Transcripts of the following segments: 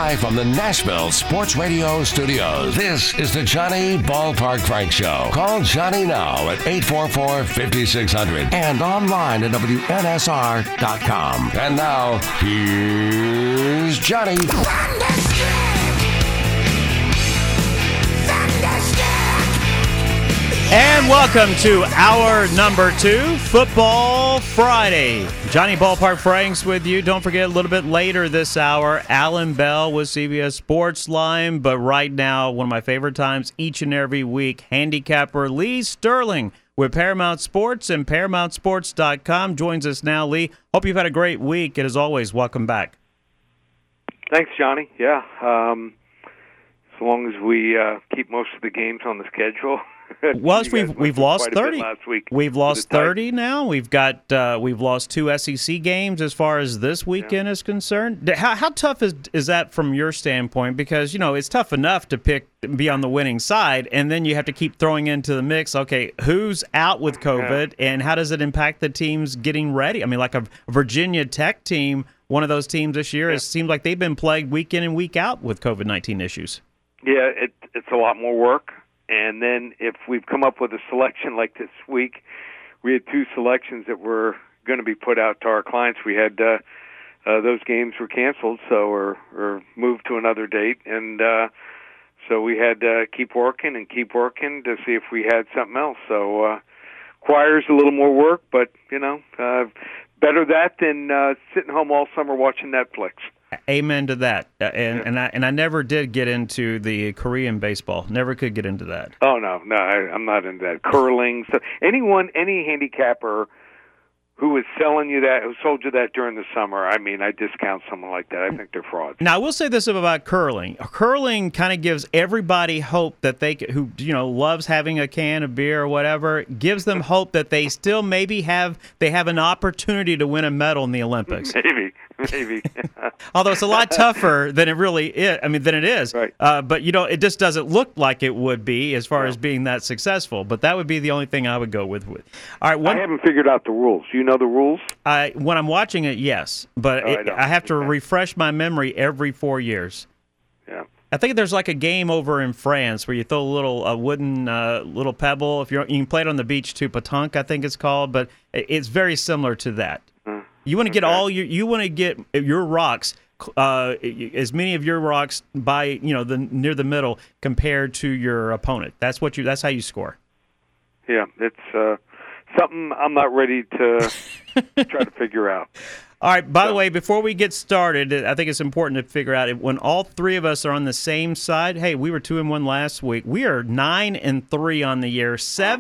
Live from the Nashville Sports Radio studios, this is the Johnny Ballpark Frank Show. Call Johnny now at 844-5600 and online at WNSR.com. And now, here's Johnny. And welcome to hour number 2, Football Friday. Johnny Ballpark Franks with you. Don't forget, a little bit later this hour, Alan Bell with CBS Sportsline. But right now, one of my favorite times each and every week, handicapper Lee Sterling with Paramount Sports and ParamountSports.com joins us now. Lee, hope you've had a great week. And as always, welcome back. Thanks, Johnny. Yeah, as long as we keep most of the games on the schedule. Well, we've lost 30. Last week. We've lost 30 now. We've lost 2 SEC games as far as this weekend is concerned. How tough is that from your standpoint? Because it's tough enough to be on the winning side, and then you have to keep throwing into the mix. Okay, who's out with COVID, and how does it impact the teams getting ready? I mean, like a Virginia Tech team, one of those teams this year, it seems like they've been plagued week in and week out with COVID-19 issues. Yeah, it's a lot more work. And then if we've come up with a selection like this week, we had 2 selections that were going to be put out to our clients. We had those games were canceled, or moved to another date, and so we had to keep working to see if we had something else. So requires a little more work, but better that than sitting home all summer watching Netflix. Amen to that. And I never did get into the Korean baseball. Never could get into that. Oh no, I'm not into that. Curling. So any handicapper who was selling you that, who sold you that during the summer, I mean, I discount someone like that. I think they're frauds. Now, I will say this about curling. Curling kind of gives everybody hope that who loves having a can of beer or whatever, gives them hope that they still maybe have an opportunity to win a medal in the Olympics. Maybe. Although it's a lot tougher than it really is. Than it is. Right. But it just doesn't look like it would be as far as being that successful. But that would be the only thing I would go with. All right. I haven't figured out the rules. You know the rules? When I'm watching it, yes. But I have to refresh my memory every 4 years. Yeah. I think there's like a game over in France where you throw a wooden little pebble. You can play it on the beach too. Pétanque, I think it's called. But it's very similar to that. You want to get your rocks, as many of your rocks by near the middle compared to your opponent. That's how you score. Yeah, it's something I'm not ready to try to figure out. All right. By the way, before we get started, I think it's important to figure out when all 3 of us are on the same side. Hey, we were 2-1 last week. We are 9-3 on the year,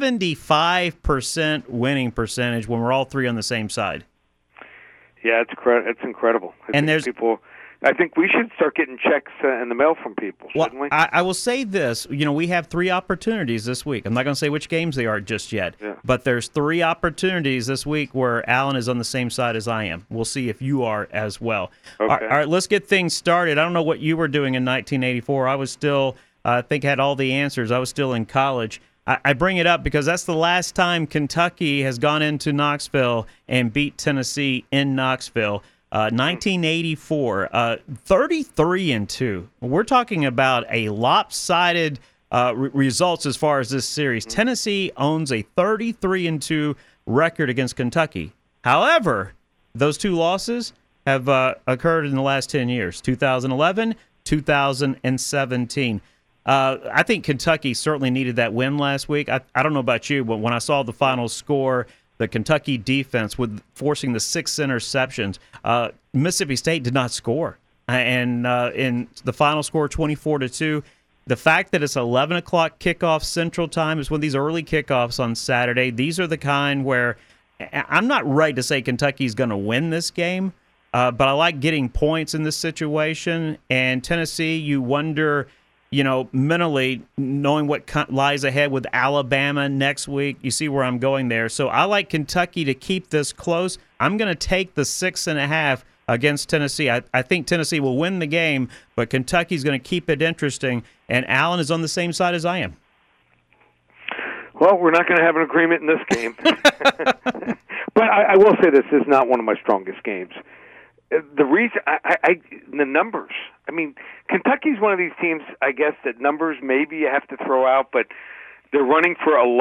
75% winning percentage when we're all 3 on the same side. Yeah, it's incredible. I think we should start getting checks in the mail from people, shouldn't we? I will say this. We have 3 opportunities this week. I'm not going to say which games they are just yet, but there's 3 opportunities this week where Alan is on the same side as I am. We'll see if you are as well. Okay. All right, let's get things started. I don't know what you were doing in 1984. I was still, had all the answers. I was still in college. I bring it up because that's the last time Kentucky has gone into Knoxville and beat Tennessee in Knoxville. 1984, 33-2. We're talking about a lopsided results as far as this series. Tennessee owns a 33-2 record against Kentucky. However, those 2 losses have occurred in the last 10 years, 2011, 2017. I think Kentucky certainly needed that win last week. I don't know about you, but when I saw the final score, the Kentucky defense with forcing the 6 interceptions, Mississippi State did not score. And in the final score, 24-2, the fact that it's 11 o'clock kickoff Central Time is one of these early kickoffs on Saturday. These are the kind where I'm not ready to say Kentucky's going to win this game, but I like getting points in this situation. And Tennessee, you wonder, mentally, knowing what lies ahead with Alabama next week, you see where I'm going there. So I like Kentucky to keep this close. I'm going to take the 6.5 against Tennessee. I think Tennessee will win the game, but Kentucky's going to keep it interesting, and Allen is on the same side as I am. Well, we're not going to have an agreement in this game. But I will say this is not one of my strongest games. the reason the numbers. I mean, Kentucky's one of these teams, I guess, that numbers maybe you have to throw out, but they're running for a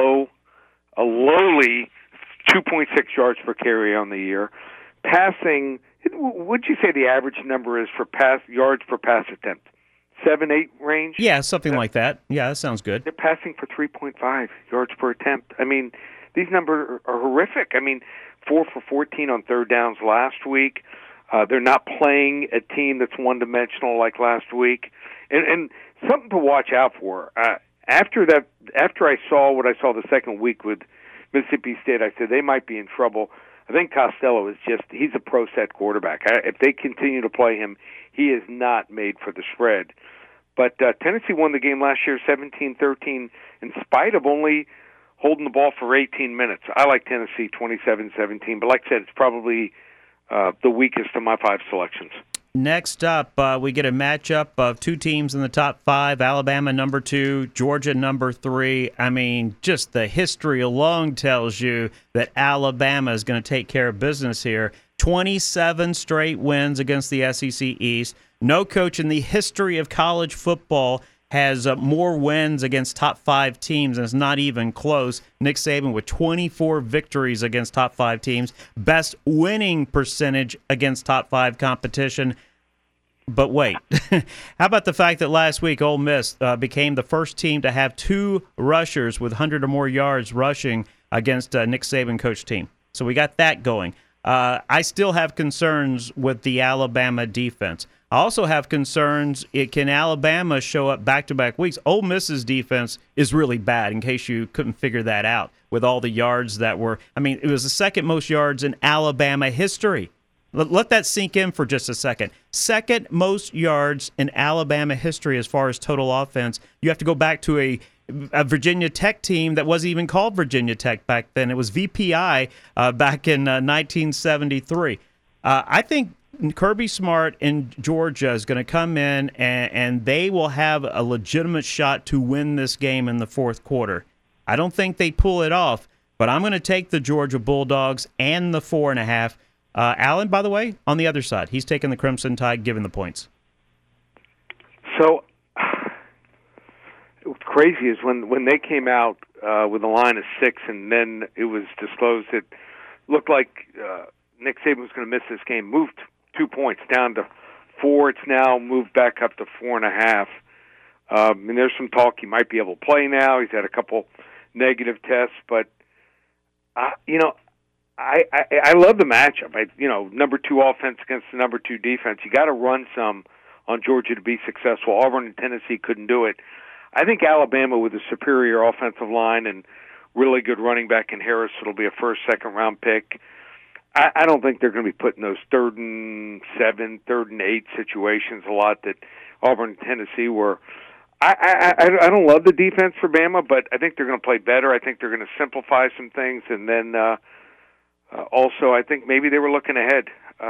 lowly 2.6 yards per carry on the year. Passing, would you say the average number is for yards per pass attempt? 7-8 range? Yeah, something like that. Yeah, that sounds good. They're passing for 3.5 yards per attempt. I mean, these numbers are horrific. I mean, 4 for 14 on third downs last week. They're not playing a team that's one-dimensional like last week. And something to watch out for. After I saw what I saw the second week with Mississippi State, I said they might be in trouble. I think Costello he's a pro set quarterback. If they continue to play him, he is not made for the spread. But Tennessee won the game last year 17-13 in spite of only holding the ball for 18 minutes. I like Tennessee 27-17, but like I said, it's probably the weakest of my 5 selections. Next up, we get a matchup of 2 teams in the top 5, Alabama number 2, Georgia number 3. I mean, just the history alone tells you that Alabama is going to take care of business here. 27 straight wins against the SEC East. No coach in the history of college football has more wins against top 5 teams, and it's not even close. Nick Saban with 24 victories against top 5 teams. Best winning percentage against top 5 competition. But wait, how about the fact that last week Ole Miss became the first team to have 2 rushers with 100 or more yards rushing against Nick Saban coach team? So we got that going. I still have concerns with the Alabama defense. I also have concerns, can Alabama show up back-to-back weeks? Ole Miss's defense is really bad, in case you couldn't figure that out, with all the yards that were – I mean, it was the second most yards in Alabama history. Let that sink in for just a second. Second most yards in Alabama history as far as total offense. You have to go back to a Virginia Tech team that wasn't even called Virginia Tech back then. It was VPI back in 1973. I think Kirby Smart in Georgia is going to come in, and they will have a legitimate shot to win this game in the fourth quarter. I don't think they pull it off, but I'm going to take the Georgia Bulldogs and the 4.5. Alan, by the way, on the other side, he's taking the Crimson Tide, given the points. So what's crazy is when they came out with a line of 6, and then it was disclosed that looked like Nick Saban was going to miss this game, moved 2 points down to 4. It's now moved back up to 4.5. And there's some talk he might be able to play now. He's had a couple negative tests, but I love the matchup. Number 2 offense against the number 2 defense. You got to run some on Georgia to be successful. Auburn and Tennessee couldn't do it. I think Alabama, with a superior offensive line and really good running back in Harris, it'll be a first, second-round pick. I don't think they're going to be put in those 3rd and 7, 3rd and 8 situations a lot that Auburn and Tennessee were. I don't love the defense for Bama, but I think they're going to play better. I think they're going to simplify some things, and then also I think maybe they were looking ahead.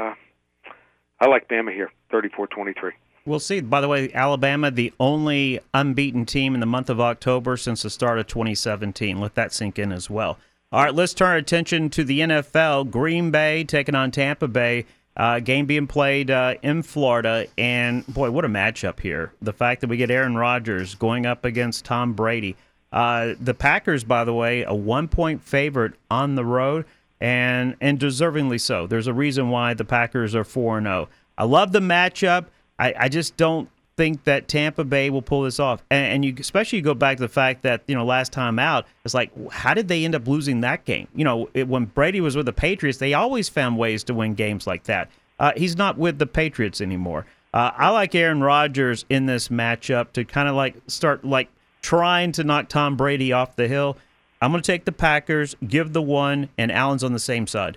I like Bama here, 34-23. We'll see. By the way, Alabama, the only unbeaten team in the month of October since the start of 2017. Let that sink in as well. All right, let's turn our attention to the NFL. Green Bay taking on Tampa Bay. Game being played in Florida. And, boy, what a matchup here. The fact that we get Aaron Rodgers going up against Tom Brady. The Packers, by the way, a 1-point favorite on the road, and deservingly so. There's a reason why the Packers are 4-0. I love the matchup. I just don't think that Tampa Bay will pull this off. And you especially go back to the fact that, last time out, it's like, how did they end up losing that game? When Brady was with the Patriots, they always found ways to win games like that. He's not with the Patriots anymore. I like Aaron Rodgers in this matchup to kind of start trying to knock Tom Brady off the hill. I'm going to take the Packers, give the 1, and Allen's on the same side.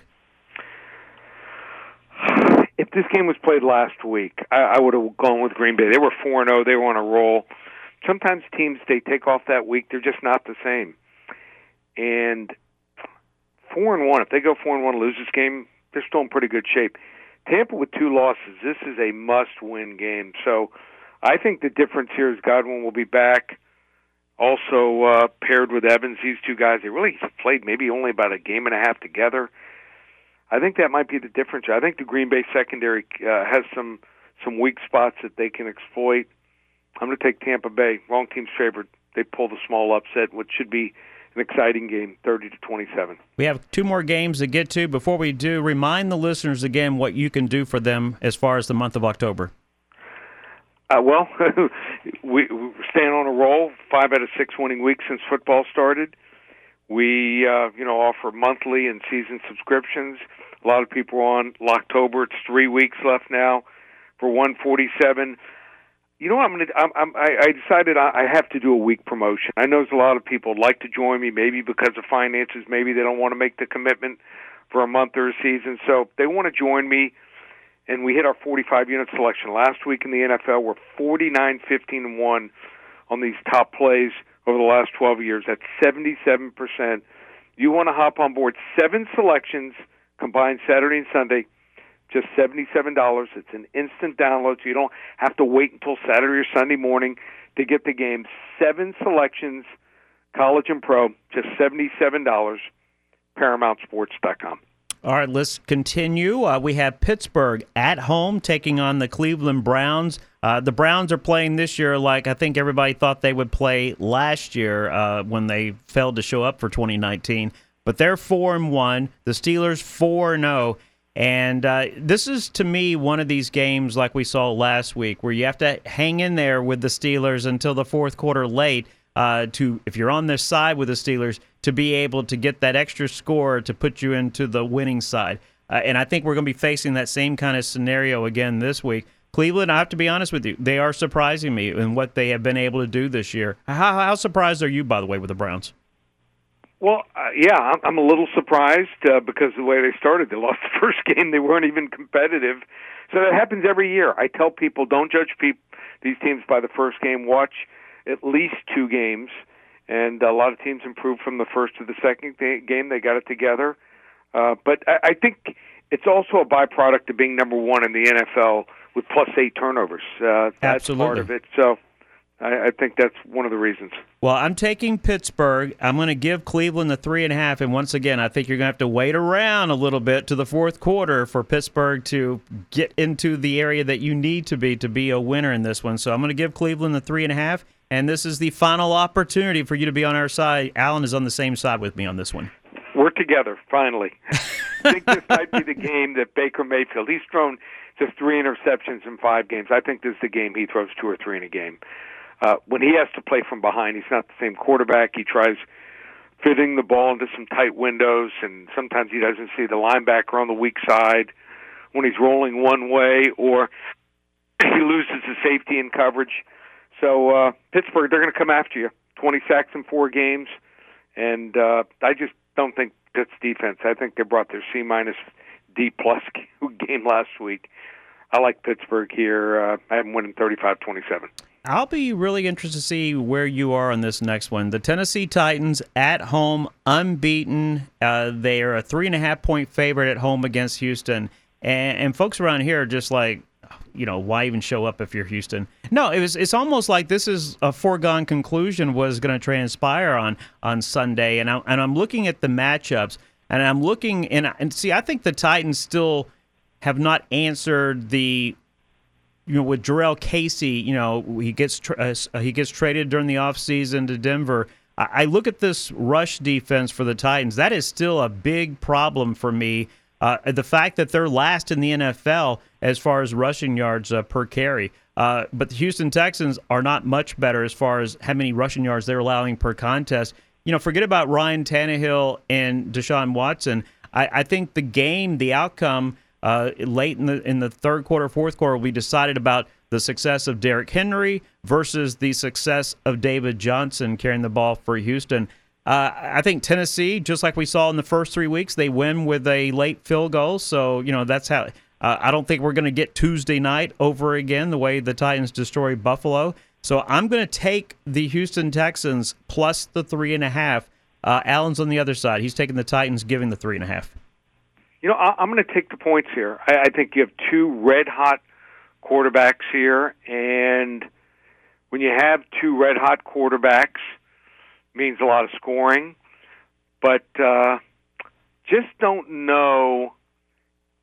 If this game was played last week, I would have gone with Green Bay. They were 4-0. They were on a roll. Sometimes teams, they take off that week, they're just not the same. And 4-1, if they go 4-1, lose this game, they're still in pretty good shape. Tampa with 2 losses, this is a must-win game. So I think the difference here is Godwin will be back. Also paired with Evans, these 2 guys, they really played maybe only about a game and a half together. I think that might be the difference. I think the Green Bay secondary has some weak spots that they can exploit. I'm going to take Tampa Bay. Wrong team's favored. They pulled a small upset, which should be an exciting game, 30-27. We have 2 more games to get to. Before we do, remind the listeners again what you can do for them as far as the month of October. Well, we're staying on a roll. 5 out of 6 winning weeks since football started. We, offer monthly and season subscriptions. A lot of people are on Locktober. It's 3 weeks left now for $147. You know what I decided I have to do a week promotion. I know there's a lot of people would like to join me, maybe because of finances, maybe they don't want to make the commitment for a month or a season. So they want to join me, and we hit our 45-unit selection last week in the NFL. We're 49-15-1 on these top plays over the last 12 years. That's 77%. You want to hop on board. 7 selections combined Saturday and Sunday. Just $77. It's an instant download, so you don't have to wait until Saturday or Sunday morning to get the game. 7 selections, college and pro, just $77, ParamountSports.com. All right, let's continue. We have Pittsburgh at home taking on the Cleveland Browns. The Browns are playing this year like I think everybody thought they would play last year when they failed to show up for 2019. But they're 4-1. The Steelers 4-0. And this is, to me, one of these games like we saw last week where you have to hang in there with the Steelers until the fourth quarter late if you're on this side with the Steelers, to be able to get that extra score to put you into the winning side. And I think we're going to be facing that same kind of scenario again this week. Cleveland, I have to be honest with you, they are surprising me in what they have been able to do this year. How surprised are you, by the way, with the Browns? Well, I'm a little surprised because the way they started. They lost the first game. They weren't even competitive. So that happens every year. I tell people, don't judge these teams by the first game. Watch at least 2 games. And a lot of teams improved from the first to the second game. They got it together. But I think it's also a byproduct of being number 1 in the NFL with +8 turnovers. That's Absolutely. part of it. So I think that's one of the reasons. Well, I'm taking Pittsburgh. I'm going to give Cleveland the 3.5. And once again, I think you're going to have to wait around a little bit to the fourth quarter for Pittsburgh to get into the area that you need to be a winner in this one. So I'm going to give Cleveland the 3.5. And this is the final opportunity for you to be on our side. Alan is on the same side with me on this one. We're together, finally. I think this might be the game that Baker Mayfield, he's thrown just 3 interceptions in 5 games. I think this is the game he throws 2 or 3 in a game. When he has to play from behind, he's not the same quarterback. He tries fitting the ball into some tight windows, and sometimes he doesn't see the linebacker on the weak side when he's rolling one way, or he loses the safety in coverage. So Pittsburgh, they're going to come after you. 20 sacks in 4 games, and I just don't think that's defense. I think they brought their C-, D+ game last week. I like Pittsburgh here. I have them winning 35-27. I'll be really interested to see where you are on this next one. The Tennessee Titans at home, unbeaten. They are a 3.5-point favorite at home against Houston. And folks around here are just like, why even show up if you're Houston? No, it's almost like this is a foregone conclusion was going to transpire on Sunday. And I'm looking at the matchups, and I'm looking and see, I think the Titans still have not answered the. With Jarrell Casey, he gets traded during the offseason to Denver. I look at this rush defense for the Titans. That is still a big problem for me. The fact that they're last in the NFL as far as rushing yards per carry. But the Houston Texans are not much better as far as how many rushing yards they're allowing per contest. Forget about Ryan Tannehill and Deshaun Watson. I think the outcome late in the third quarter, fourth quarter, we decided about the success of Derrick Henry versus the success of David Johnson carrying the ball for Houston. I think Tennessee, just like we saw in the first 3 weeks, they win with a late field goal. So, that's how I don't think we're going to get Tuesday night over again the way the Titans destroyed Buffalo. So I'm going to take the Houston Texans plus the 3.5. Allen's on the other side. He's taking the Titans, giving the 3.5. I'm going to take the points here. I think you have 2 red-hot quarterbacks here, and when you have 2 red-hot quarterbacks, it means a lot of scoring. But just don't know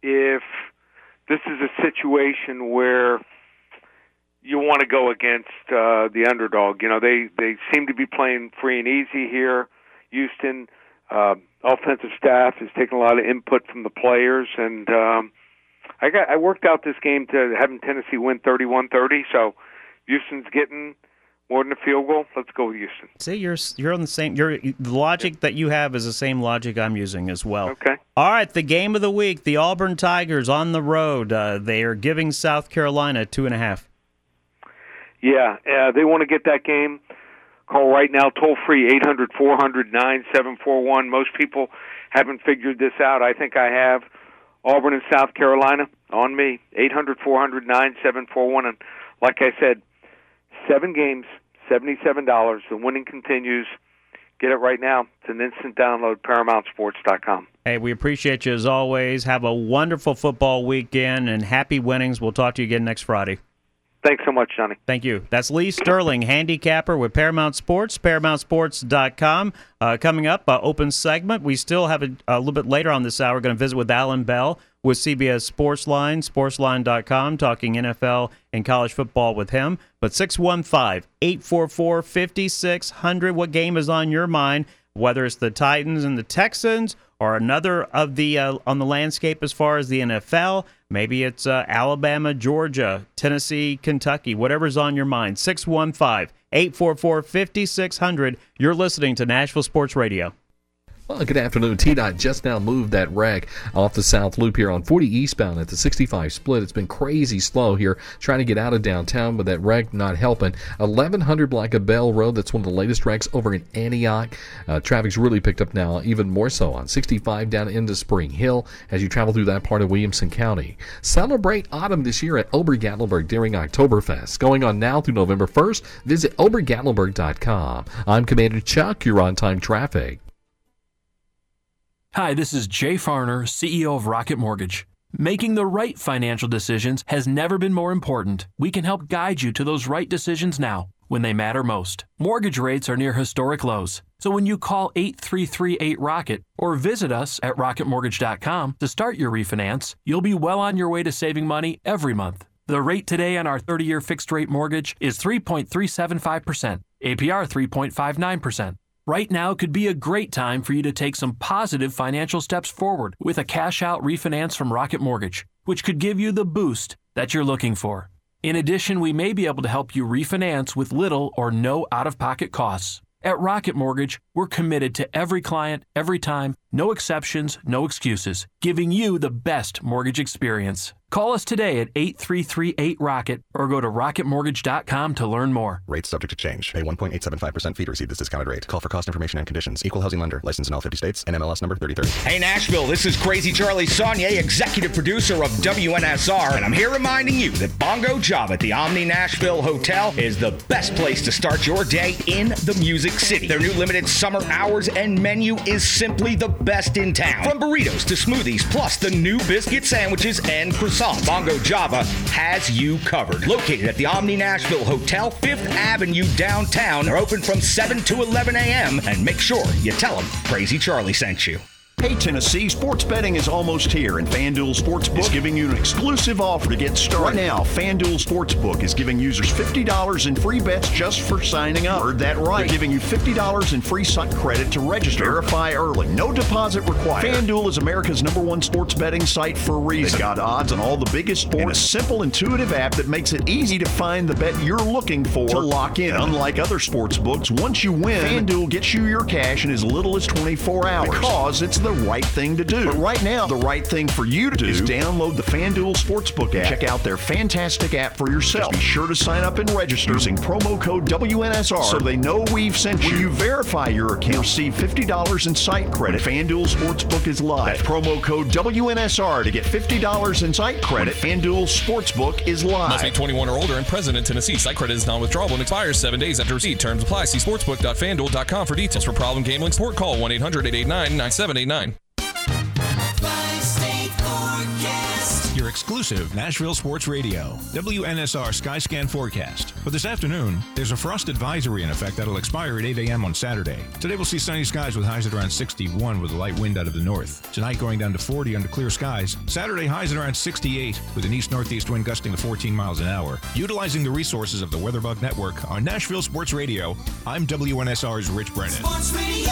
if this is a situation where you want to go against the underdog. You know, they seem to be playing free and easy here. Houston offensive staff is taking a lot of input from the players, and I worked out this game to having Tennessee win 31-30. So Houston's getting more than a field goal. Let's go with Houston. See, you're on the same. The logic that you have is the same logic I'm using as well. Okay. All right, the game of the week: the Auburn Tigers on the road. They are giving South Carolina 2.5. Yeah, they want to get that game. Call right now, toll free, 800-400-9741. Most people haven't figured this out. I think I have. Auburn and South Carolina on me, 800-400-9741. And like I said, 7 games, $77. The winning continues. Get it right now. It's an instant download, ParamountSports.com. Hey, we appreciate you as always. Have a wonderful football weekend and happy winnings. We'll talk to you again next Friday. Thanks so much, Johnny. Thank you. That's Lee Sterling, handicapper with Paramount Sports, ParamountSports.com. Coming up, open segment. We still have a little bit later on this hour. We're going to visit with Alan Bell with CBS Sportsline, Sportsline.com, talking NFL and college football with him. But 615-844-5600, what game is on your mind? Whether it's the Titans and the Texans or another of the on the landscape as far as the NFL, maybe it's Alabama, Georgia, Tennessee, Kentucky, whatever's on your mind. 615-844-5600. You're listening to Nashville Sports Radio. Well, good afternoon. TDOT just now moved that wreck off the South Loop here on 40 eastbound at the 65 split. It's been crazy slow here trying to get out of downtown, but that wreck not helping. 1100 Blanca Bell Road, that's one of the latest wrecks over in Antioch. Traffic's really picked up now, even more so on 65 down into Spring Hill as you travel through that part of Williamson County. Celebrate autumn this year at Ober-Gatlinburg during Oktoberfest. Going on now through November 1st. Visit obergatlinburg.com. I'm Commander Chuck. You're on time traffic. Hi, this is Jay Farner, CEO of Rocket Mortgage. Making the right financial decisions has never been more important. We can help guide you to those right decisions now, when they matter most. Mortgage rates are near historic lows. So when you call 833-8ROCKET or visit us at rocketmortgage.com to start your refinance, you'll be well on your way to saving money every month. The rate today on our 30-year fixed-rate mortgage is 3.375%, APR 3.59%. Right now could be a great time for you to take some positive financial steps forward with a cash-out refinance from Rocket Mortgage, which could give you the boost that you're looking for. In addition, we may be able to help you refinance with little or no out-of-pocket costs. At Rocket Mortgage, we're committed to every client, every time, no exceptions, no excuses, giving you the best mortgage experience. Call us today at 833-8ROCKET or go to rocketmortgage.com to learn more. Rates subject to change. Pay 1.875% fee to receive this discounted rate. Call for cost information and conditions. Equal housing lender. Licensed in all 50 states. NMLS number 3030. Hey Nashville, this is Crazy Charlie Saunier, executive producer of WNSR, and I'm here reminding you that Bongo Job at the Omni Nashville Hotel is the best place to start your day in the Music City. Their new limited summer hours and menu is simply the best in town. From burritos to smoothies, plus the new biscuit sandwiches and croissants, Bongo Java has you covered. Located at the Omni Nashville Hotel, 5th Avenue downtown. They're open from 7 to 11 a.m. And make sure you tell them Crazy Charlie sent you. Hey Tennessee, sports betting is almost here, and FanDuel Sportsbook is giving you an exclusive offer to get started. Right now, FanDuel Sportsbook is giving users $50 in free bets just for signing up. Heard that right. They're giving you $50 in free site credit to register. Verify early. No deposit required. FanDuel is America's #1 sports betting site for a reason. They've got odds on all the biggest sports and a simple, intuitive app that makes it easy to find the bet you're looking for to lock in. Unlike other sports books, once you win, FanDuel gets you your cash in as little as 24 hours because it's the right thing to do. But right now, the right thing for you to do is download the FanDuel Sportsbook app. Check out their fantastic app for yourself. Just be sure to sign up and register using promo code WNSR so they know we've sent you. When you verify your account, receive $50 in site credit. FanDuel Sportsbook is live. That's promo code WNSR to get $50 in site credit. FanDuel Sportsbook is live. Must be 21 or older and present in Tennessee. Site credit is non-withdrawable and expires 7 days after receipt. Terms apply. See sportsbook.fanduel.com for details. For problem gambling support, call 1-800-889-9789. Your exclusive Nashville Sports Radio, WNSR Skyscan forecast. For this afternoon, there's a frost advisory in effect that'll expire at 8 a.m. on Saturday. Today we'll see sunny skies with highs at around 61 with a light wind out of the north. Tonight going down to 40 under clear skies. Saturday highs at around 68 with an east-northeast wind gusting to 14 miles an hour. Utilizing the resources of the WeatherBug Network on Nashville Sports Radio, I'm WNSR's Rich Brennan. Sports Radio,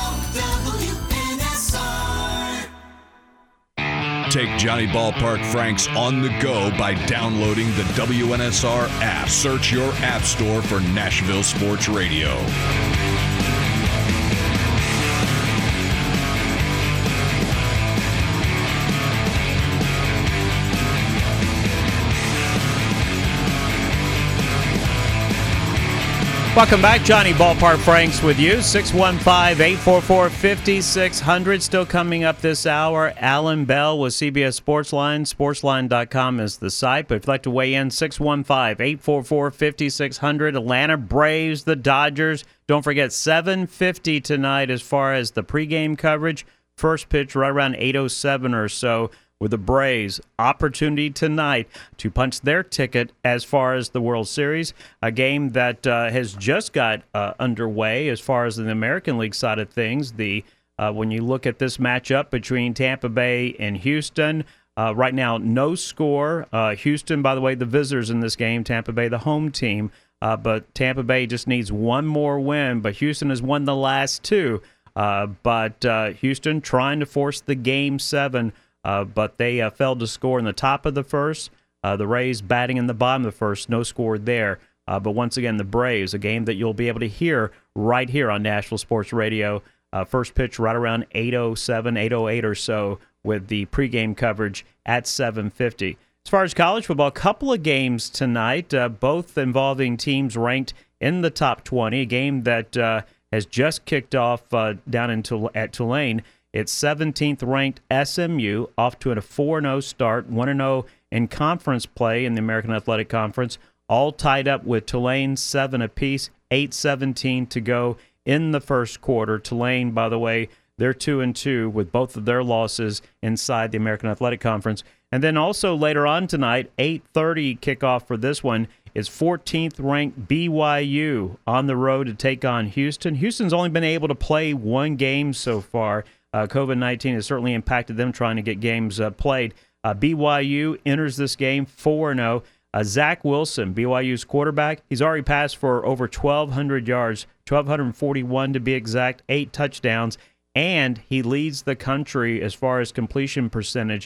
WNSR. Take Johnny Ballpark Franks on the go by downloading the WNSR app. Search your app store for Nashville Sports Radio. Welcome back. Johnny Ballpark Franks with you. 615-844-5600. Still coming up this hour, Alan Bell with CBS Sportsline. Sportsline.com is the site. But if you'd like to weigh in, 615-844-5600. Atlanta Braves, the Dodgers. Don't forget, 7:50 tonight as far as the pregame coverage. First pitch right around 8:07 or so. With the Braves, opportunity tonight to punch their ticket as far as the World Series, a game that has just got underway as far as the American League side of things. When you look at this matchup between Tampa Bay and Houston, right now no score. Houston, by the way, the visitors in this game, Tampa Bay the home team, but Tampa Bay just needs one more win, but Houston has won the last two. But Houston trying to force the Game 7, but they failed to score in the top of the first. The Rays batting in the bottom of the first, no score there. But once again, the Braves, a game that you'll be able to hear right here on Nashville Sports Radio. First pitch right around 8:07, 8:08 or so with the pregame coverage at 7:50. As far as college football, a couple of games tonight, both involving teams ranked in the top 20, a game that has just kicked off down at Tulane. It's 17th ranked SMU off to a 4-0 start, 1-0 in conference play in the American Athletic Conference, all tied up with Tulane 7 apiece, 8:17 to go in the first quarter. Tulane, by the way, they're 2-2 with both of their losses inside the American Athletic Conference. And then also later on tonight, 8:30 kickoff for this one is 14th ranked BYU on the road to take on Houston. Houston's only been able to play one game so far. COVID-19 has certainly impacted them trying to get games played. BYU enters this game 4-0. Zach Wilson, BYU's quarterback, he's already passed for over 1,200 yards, 1,241 to be exact, 8 touchdowns, and he leads the country as far as completion percentage,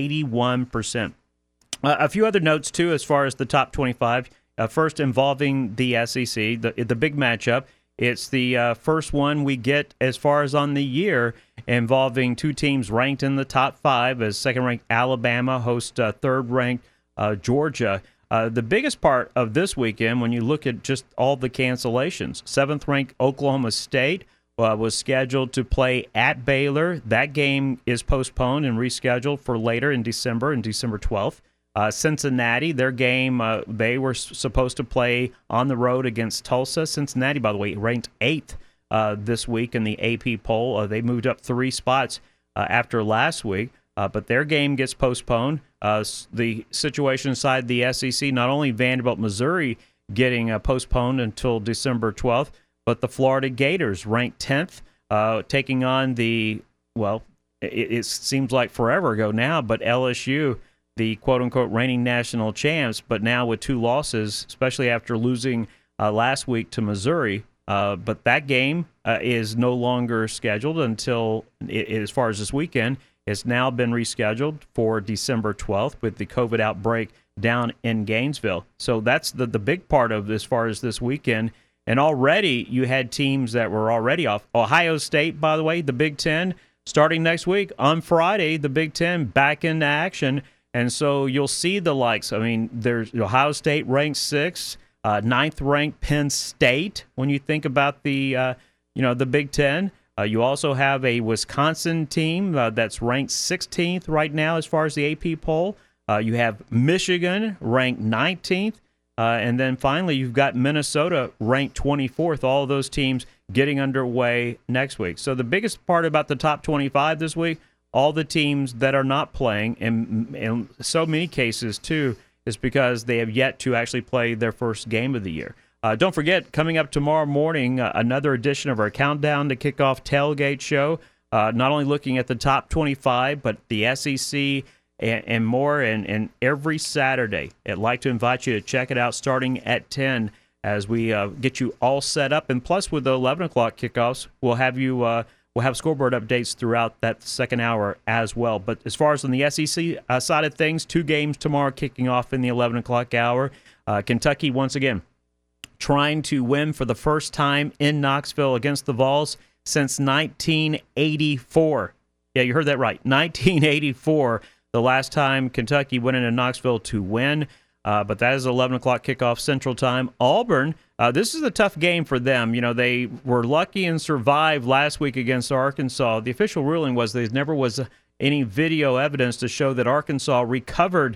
81%. A few other notes, too, as far as the top 25. First, involving the SEC, the big matchup. It's the first one we get as far as on the year involving two teams ranked in the top 5 as second-ranked Alabama hosts third-ranked Georgia. The biggest part of this weekend, when you look at just all the cancellations, 7th-ranked Oklahoma State was scheduled to play at Baylor. That game is postponed and rescheduled for later in December 12th. Cincinnati, their game, they were supposed to play on the road against Tulsa. Cincinnati, by the way, ranked 8th this week in the AP poll. They moved up 3 spots after last week, but their game gets postponed. The situation inside the SEC, not only Vanderbilt, Missouri getting postponed until December 12th, but the Florida Gators ranked 10th, taking on it seems like forever ago now, but LSU, the quote-unquote reigning national champs, but now with 2 losses, especially after losing last week to Missouri. But that game is no longer scheduled until, as far as this weekend, it's now been rescheduled for December 12th with the COVID outbreak down in Gainesville. So that's the big part of as far as this weekend. And already you had teams that were already off. Ohio State, by the way, the Big Ten, starting next week on Friday, the Big Ten back into action. And so you'll see the likes. I mean, there's Ohio State ranked 6th, 9th ranked Penn State. When you think about the Big Ten, you also have a Wisconsin team that's ranked 16th right now as far as the AP poll. You have Michigan ranked 19th, and then finally you've got Minnesota ranked 24th. All of those teams getting underway next week. So the biggest part about the top 25 this week, all the teams that are not playing, and in so many cases, too, is because they have yet to actually play their first game of the year. Don't forget, coming up tomorrow morning, another edition of our Countdown to Kickoff Tailgate Show, not only looking at the top 25, but the SEC and more, and every Saturday. I'd like to invite you to check it out starting at 10 as we get you all set up. And plus, with the 11 o'clock kickoffs, we'll have scoreboard updates throughout that second hour as well. But as far as on the SEC side of things, 2 games tomorrow kicking off in the 11 o'clock hour. Kentucky, once again, trying to win for the first time in Knoxville against the Vols since 1984. Yeah, you heard that right. 1984, the last time Kentucky went into Knoxville to win. But that is 11 o'clock kickoff Central Time. Auburn, this is a tough game for them. You know, they were lucky and survived last week against Arkansas. The official ruling was there never was any video evidence to show that Arkansas recovered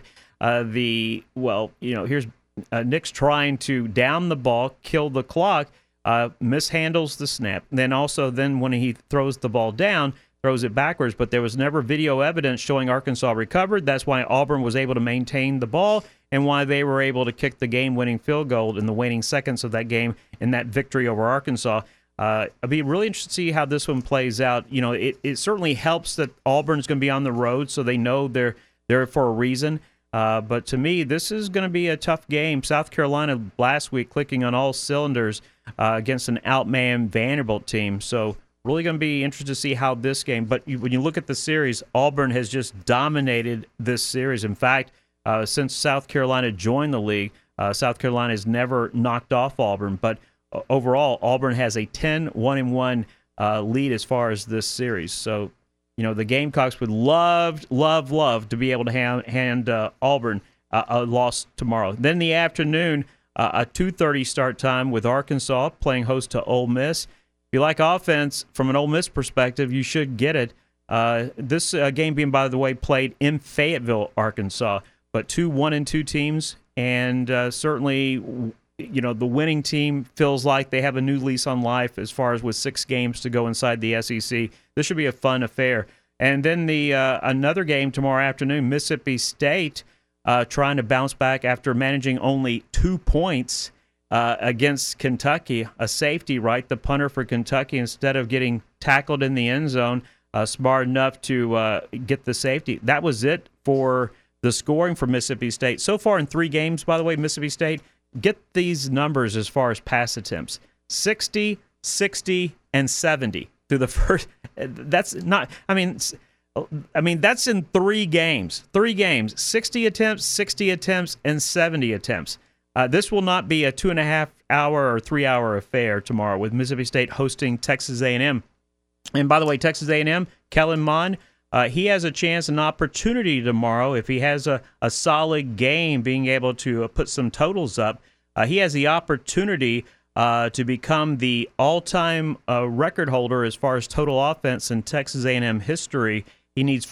here's Nick's trying to down the ball, kill the clock, mishandles the snap. Then when he throws the ball down, throws it backwards, but there was never video evidence showing Arkansas recovered. That's why Auburn was able to maintain the ball and why they were able to kick the game-winning field goal in the waning seconds of that game in that victory over Arkansas. I'll be really interested to see how this one plays out. You know, it certainly helps that Auburn's going to be on the road, so they know they're there for a reason. But to me, this is going to be a tough game. South Carolina last week clicking on all cylinders against an outmanned Vanderbilt team. So really going to be interested to see how this game. But when you look at the series, Auburn has just dominated this series. In fact, since South Carolina joined the league, South Carolina has never knocked off Auburn. But overall, Auburn has a 10-1-1 lead as far as this series. So, you know, the Gamecocks would love to be able to hand Auburn a loss tomorrow. Then in the afternoon, a 2:30 start time with Arkansas playing host to Ole Miss. If you like offense from an Ole Miss perspective, you should get it. This game being, by the way, played in Fayetteville, Arkansas. But 2 1-2 teams, and certainly, you know, the winning team feels like they have a new lease on life as far as with 6 games to go inside the SEC. This should be a fun affair. And then the another game tomorrow afternoon, Mississippi State trying to bounce back after managing only 2 points against Kentucky. A safety, right? The punter for Kentucky, instead of getting tackled in the end zone, smart enough to get the safety. That was it for the scoring for Mississippi State. So far in 3 games, by the way, Mississippi State, get these numbers as far as pass attempts. 60, 60, and 70 through the first. That's not, I mean, that's in 3 games. 3 games, 60 attempts, 60 attempts, and 70 attempts. This will not be a 2.5-hour or 3-hour affair tomorrow with Mississippi State hosting Texas A&M. And by the way, Texas A&M, Kellen Mond, he has a chance, an opportunity tomorrow if he has a solid game, being able to put some totals up. He has the opportunity to become the all-time record holder as far as total offense in Texas A&M history. He needs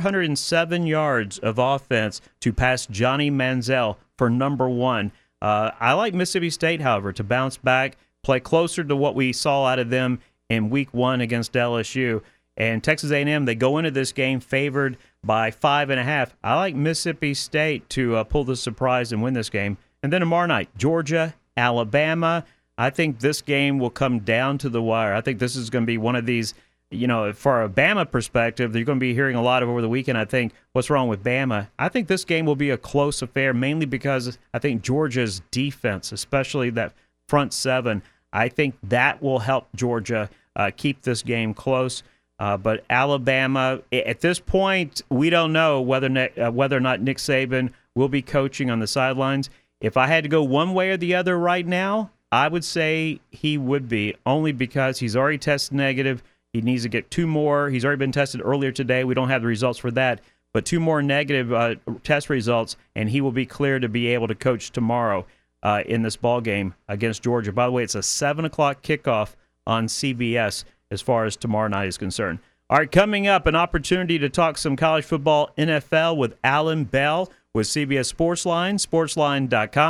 407 yards of offense to pass Johnny Manziel for number 1. I like Mississippi State, however, to bounce back, play closer to what we saw out of them in Week 1 against LSU. And Texas A&M, they go into this game favored by 5.5. I like Mississippi State to pull the surprise and win this game. And then tomorrow night, Georgia, Alabama. I think this game will come down to the wire. I think this is going to be one of these, you know, for a Bama perspective, you're going to be hearing a lot of over the weekend, I think, what's wrong with Bama. I think this game will be a close affair, mainly because I think Georgia's defense, especially that front 7, I think that will help Georgia keep this game close. But Alabama, at this point, we don't know whether or not Nick Saban will be coaching on the sidelines. If I had to go one way or the other right now, I would say he would be, only because he's already tested negative. He needs to get 2 more. He's already been tested earlier today. We don't have the results for that, but 2 more negative test results, and he will be cleared to be able to coach tomorrow in this ball game against Georgia. By the way, it's a 7 o'clock kickoff on CBS as far as tomorrow night is concerned. All right, coming up, an opportunity to talk some college football NFL with Alan Bell with CBS Sportsline, sportsline.com. This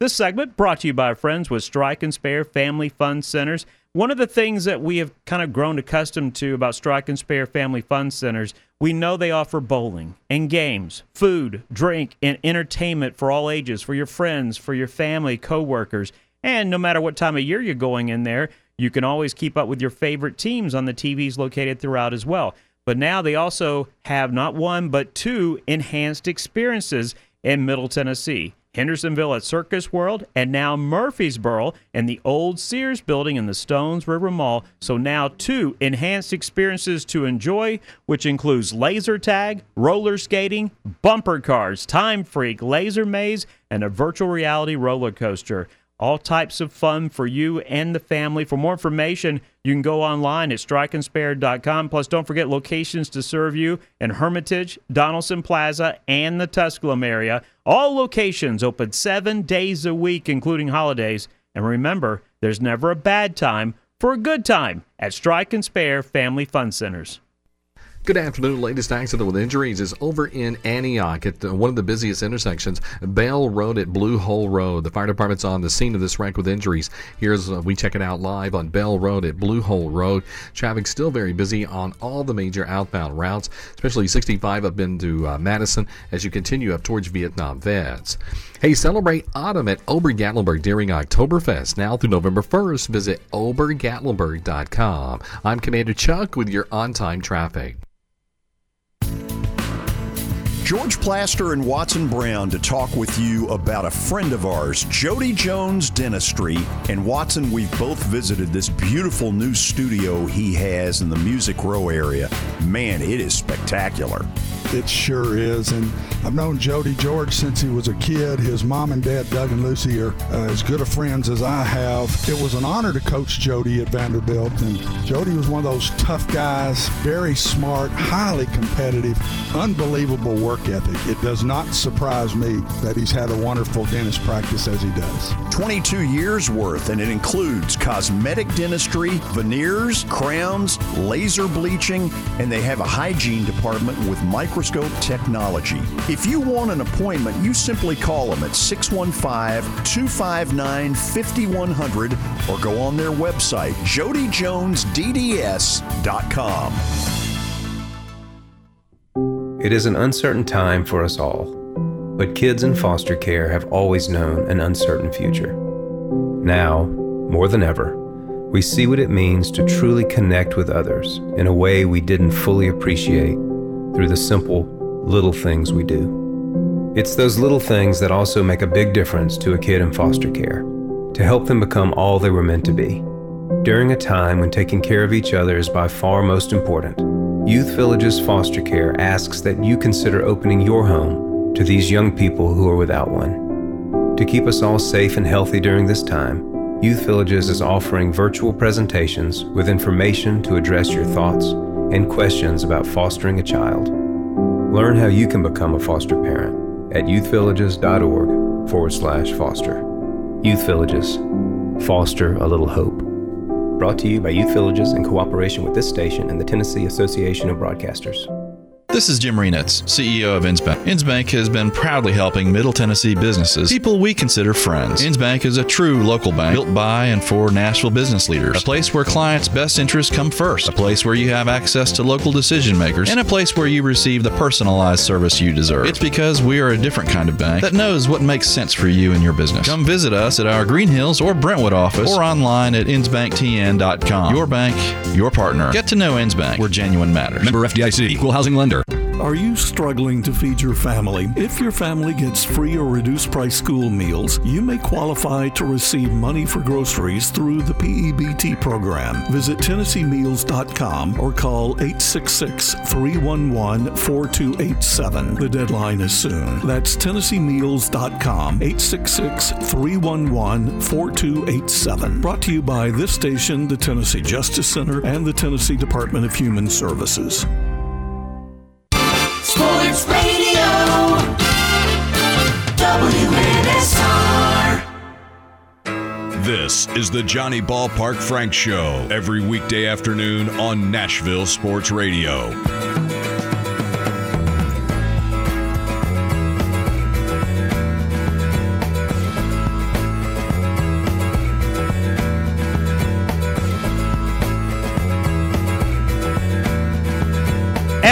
This segment brought to you by our friends with Strike and Spare Family Fun Centers. One of the things that we have kind of grown accustomed to about Strike and Spare Family Fun Centers, we know they offer bowling and games, food, drink, and entertainment for all ages, for your friends, for your family, coworkers. And no matter what time of year you're going in there, you can always keep up with your favorite teams on the TVs located throughout as well. But now they also have not one, but two enhanced experiences in Middle Tennessee. Hendersonville at Circus World, and now Murfreesboro in the old Sears building in the Stones River Mall. So now two enhanced experiences to enjoy, which includes laser tag, roller skating, bumper cars, Time Freak, laser maze, and a virtual reality roller coaster. All types of fun for you and the family. For more information, you can go online at strikeandspare.com. Plus, don't forget locations to serve you in Hermitage, Donaldson Plaza, and the Tusculum area. All locations open 7 days a week, including holidays. And remember, there's never a bad time for a good time at Strike and Spare Family Fun Centers. Good afternoon. Latest accident with injuries is over in Antioch at one of the busiest intersections, Bell Road at Blue Hole Road. The fire department's on the scene of this wreck with injuries. Here's we check it out live on Bell Road at Blue Hole Road. Traffic still very busy on all the major outbound routes, especially 65 up into Madison as you continue up towards Vietnam Vets. Hey, celebrate autumn at Ober-Gatlinburg during Oktoberfest. Now through November 1st, visit obergatlinburg.com. I'm Commander Chuck with your on-time traffic. George Plaster and Watson Brown to talk with you about a friend of ours, Jody Jones Dentistry. And Watson, we've both visited this beautiful new studio he has in the Music Row area. Man, it is spectacular. It sure is, and I've known Jody George since he was a kid. His mom and dad, Doug and Lucy, are as good of friends as I have. It was an honor to coach Jody at Vanderbilt, and Jody was one of those tough guys, very smart, highly competitive, unbelievable work ethic. It does not surprise me that he's had a wonderful dentist practice as he does. 22 years worth, and it includes cosmetic dentistry, veneers, crowns, laser bleaching, and they have a hygiene department with microscope technology. If you want an appointment, you simply call them at 615-259-5100 or go on their website, jodyjonesdds.com. It is an uncertain time for us all, but kids in foster care have always known an uncertain future. Now, more than ever, we see what it means to truly connect with others in a way we didn't fully appreciate through the simple, little things we do. It's those little things that also make a big difference to a kid in foster care, to help them become all they were meant to be. During a time when taking care of each other is by far most important, Youth Villages Foster Care asks that you consider opening your home to these young people who are without one. To keep us all safe and healthy during this time, Youth Villages is offering virtual presentations with information to address your thoughts and questions about fostering a child. Learn how you can become a foster parent at youthvillages.org/foster. Youth Villages. Foster a little hope. Brought to you by Youth Villages in cooperation with this station and the Tennessee Association of Broadcasters. This is Jim Renitz, CEO of Innsbank. Innsbank has been proudly helping Middle Tennessee businesses, people we consider friends. Innsbank is a true local bank built by and for Nashville business leaders. A place where clients' best interests come first. A place where you have access to local decision makers. And a place where you receive the personalized service you deserve. It's because we are a different kind of bank that knows what makes sense for you and your business. Come visit us at our Green Hills or Brentwood office or online at insbanktn.com. Your bank, your partner. Get to know Innsbank, where genuine matters. Member FDIC, Equal Housing Lender. Are you struggling to feed your family? If your family gets free or reduced price school meals, you may qualify to receive money for groceries through the PEBT program. Visit TennesseeMeals.com or call 866-311-4287. The deadline is soon. That's TennesseeMeals.com, 866-311-4287. Brought to you by this station, the Tennessee Justice Center, and the Tennessee Department of Human Services. Sports Radio WNSR. This is the Johnny Ballpark Frank Show every weekday afternoon on Nashville Sports Radio.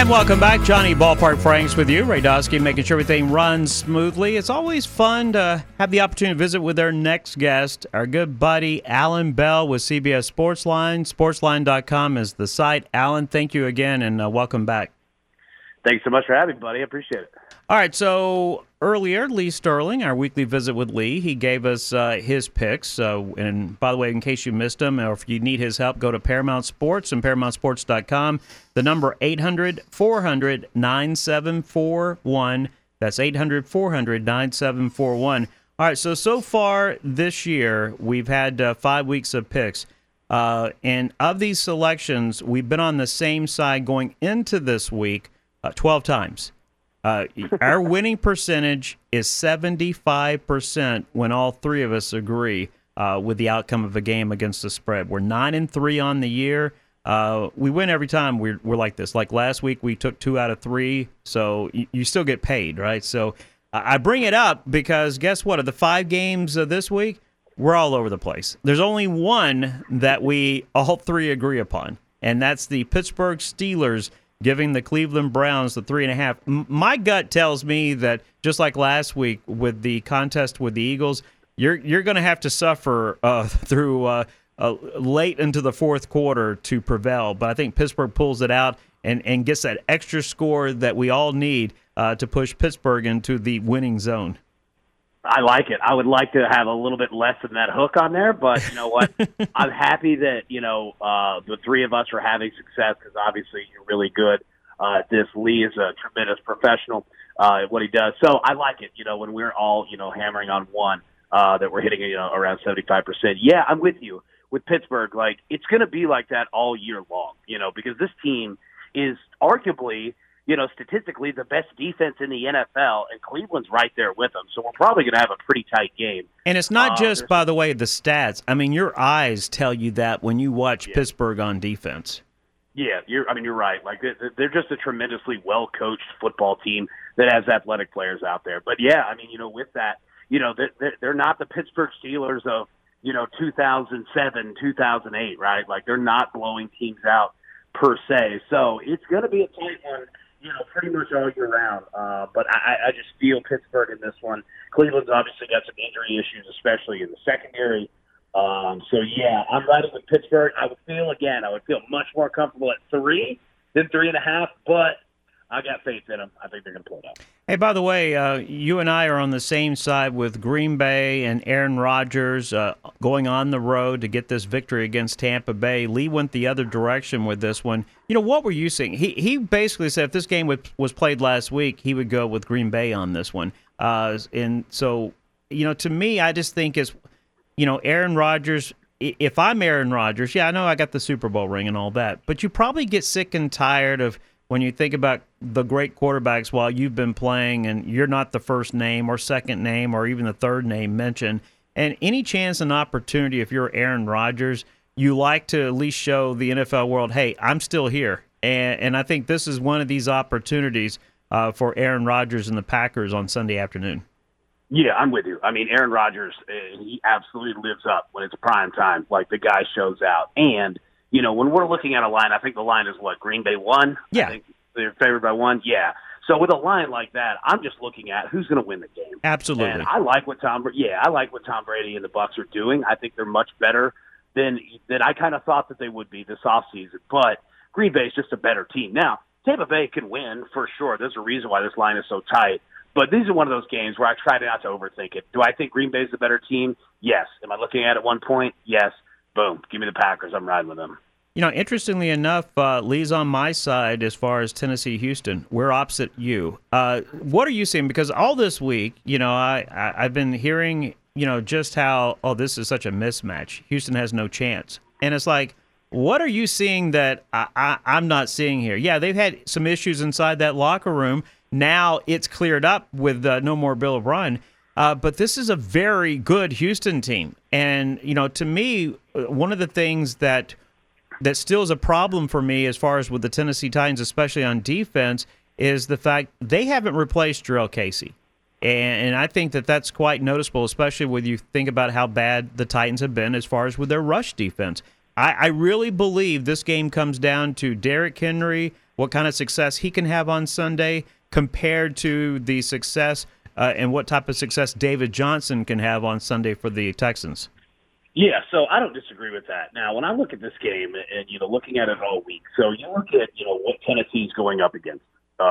And welcome back. Johnny Ballpark Franks with you. Ray Dosky making sure everything runs smoothly. It's always fun to have the opportunity to visit with our next guest, our good buddy Alan Bell with CBS Sportsline. Sportsline.com is the site. Alan, thank you again, and welcome back. Thanks so much for having me, buddy. I appreciate it. All right, so earlier, Lee Sterling, our weekly visit with Lee, he gave us his picks. And by the way, in case you missed him, or if you need his help, go to Paramount Sports and ParamountSports.com. The number 800-400-9741. That's 800-400-9741. All right, so far this year, we've had 5 weeks of picks. And of these selections, we've been on the same side going into this week 12 times. Our winning percentage is 75% when all three of us agree with the outcome of a game against the spread. We're 9-3 on the year. We win every time we're like this. Like last week, we took 2 out of 3, so you still get paid, right? So I bring it up because guess what? Of the 5 games this week, we're all over the place. There's only one that we all three agree upon, and that's the Pittsburgh Steelers giving the Cleveland Browns the 3.5. My gut tells me that just like last week with the contest with the Eagles, you're going to have to suffer through late into the fourth quarter to prevail. But I think Pittsburgh pulls it out and gets that extra score that we all need to push Pittsburgh into the winning zone. I like it. I would like to have a little bit less than that hook on there, but you know what? I'm happy that, the three of us are having success because obviously you're really good at this. Lee is a tremendous professional at what he does. So I like it, when we're all, hammering on one, that we're hitting, around 75%. Yeah, I'm with you. With Pittsburgh, it's going to be like that all year long, because this team is arguably – statistically the best defense in the NFL, and Cleveland's right there with them. So we're probably going to have a pretty tight game. And it's not just, by the way, the stats. I mean, your eyes tell you that when you watch Pittsburgh on defense. Yeah, you're right. They're just a tremendously well-coached football team that has athletic players out there. But, yeah, with that, they're not the Pittsburgh Steelers of, 2007, 2008, right? They're not blowing teams out per se. So it's going to be a tight one, pretty much all year round. But I just feel Pittsburgh in this one. Cleveland's obviously got some injury issues, especially in the secondary. So, yeah, I'm riding with Pittsburgh. I would feel much more comfortable at 3 than 3.5, but I got faith in them. I think they're going to pull it out. Hey, by the way, you and I are on the same side with Green Bay and Aaron Rodgers going on the road to get this victory against Tampa Bay. Lee went the other direction with this one. What were you seeing? He basically said if this game was played last week, he would go with Green Bay on this one. And so, to me, I just think it's, Aaron Rodgers, if I'm Aaron Rodgers, I know I got the Super Bowl ring and all that, but you probably get sick and tired of when you think about the great quarterbacks while you've been playing and you're not the first name or second name or even the third name mentioned. And any chance and opportunity, if you're Aaron Rodgers, you like to at least show the NFL world, hey, I'm still here. And I think this is one of these opportunities for Aaron Rodgers and the Packers on Sunday afternoon. Yeah, I'm with you. I mean, Aaron Rodgers, he absolutely lives up when it's prime time. The guy shows out. And when we're looking at a line, I think the line is what, Green Bay 1? Yeah. I think they're favored by 1? Yeah. So with a line like that, I'm just looking at who's going to win the game. Absolutely. And I like what Tom Brady and the Bucs are doing. I think they're much better than I kind of thought that they would be this offseason. But Green Bay is just a better team. Now, Tampa Bay can win for sure. There's a reason why this line is so tight. But these are one of those games where I try not to overthink it. Do I think Green Bay is the better team? Yes. Am I looking at it 1 point? Yes. Boom. Give me the Packers. I'm riding with them. Interestingly enough, Lee's on my side as far as Tennessee-Houston. We're opposite you. What are you seeing? Because all this week, I've been hearing, just how, this is such a mismatch. Houston has no chance. And it's like, what are you seeing that I'm not seeing here? Yeah, they've had some issues inside that locker room. Now it's cleared up with no more Bill O'Brien. But this is a very good Houston team. And, to me, one of the things that still is a problem for me as far as with the Tennessee Titans, especially on defense, is the fact they haven't replaced Jurrell Casey. And I think that's quite noticeable, especially when you think about how bad the Titans have been as far as with their rush defense. I really believe this game comes down to Derrick Henry, what kind of success he can have on Sunday compared to the success and what type of success David Johnson can have on Sunday for the Texans. Yeah, so I don't disagree with that. Now, when I look at this game and, looking at it all week, so you look at, what Tennessee's going up against,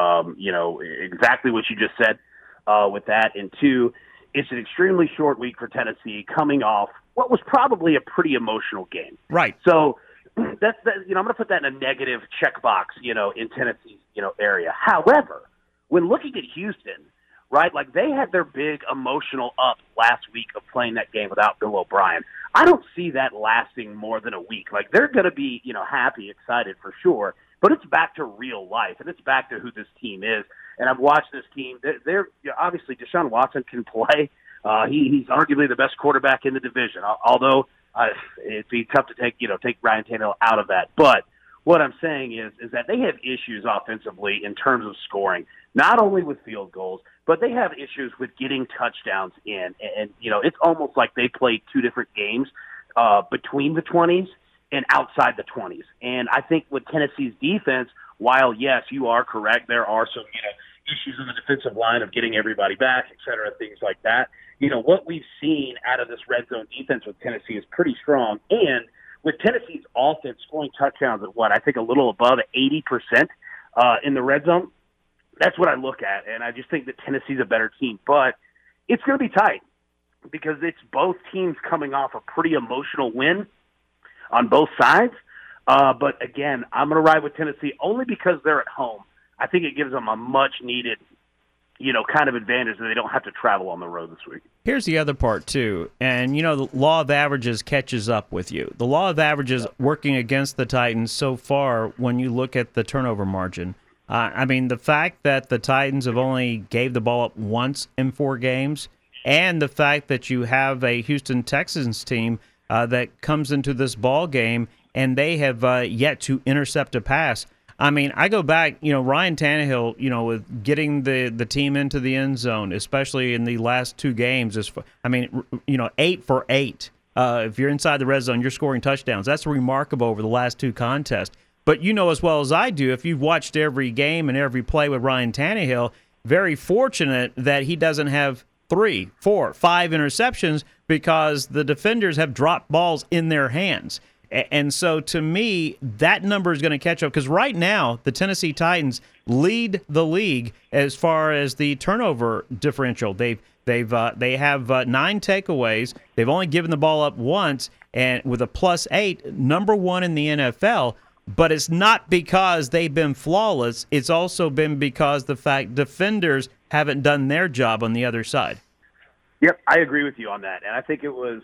exactly what you just said with that. And two, it's an extremely short week for Tennessee coming off what was probably a pretty emotional game. Right. So that's I'm going to put that in a negative checkbox, in Tennessee's, area. However, when looking at Houston, right, like they had their big emotional up last week of playing that game without Bill O'Brien. I don't see that lasting more than a week. Like they're going to be, happy, excited for sure, but it's back to real life and it's back to who this team is. And I've watched this team. They're obviously Deshaun Watson can play. He's arguably the best quarterback in the division, although it'd be tough to take Ryan Tannehill out of that. But what I'm saying is that they have issues offensively in terms of scoring, not only with field goals, but they have issues with getting touchdowns in. And it's almost like they played two different games between the 20s and outside the 20s. And I think with Tennessee's defense, while, yes, you are correct, there are some, issues in the defensive line of getting everybody back, et cetera, things like that. What we've seen out of this red zone defense with Tennessee is pretty strong. And with Tennessee's offense scoring touchdowns at I think a little above 80% in the red zone, that's what I look at. And I just think that Tennessee's a better team. But it's going to be tight because it's both teams coming off a pretty emotional win on both sides. But again, I'm going to ride with Tennessee only because they're at home. I think it gives them a much-needed, kind of advantage that they don't have to travel on the road this week. Here's the other part, too. And, the law of averages catches up with you. The law of averages working against the Titans so far when you look at the turnover margin. The fact that the Titans have only gave the ball up once in 4 games, and the fact that you have a Houston Texans team that comes into this ball game and they have yet to intercept a pass. I go back, Ryan Tannehill, with getting the team into the end zone, especially in the last 2 games, 8 for 8. If you're inside the red zone, you're scoring touchdowns. That's remarkable over the last 2 contests. But as well as I do, if you've watched every game and every play with Ryan Tannehill, very fortunate that he doesn't have 3, 4, 5 interceptions because the defenders have dropped balls in their hands. And so, to me, that number is going to catch up because right now the Tennessee Titans lead the league as far as the turnover differential. They have 9 takeaways. They've only given the ball up once, and with a +8, number 1 in the NFL. But it's not because they've been flawless. It's also been because the fact defenders haven't done their job on the other side. Yep, I agree with you on that. And I think it was,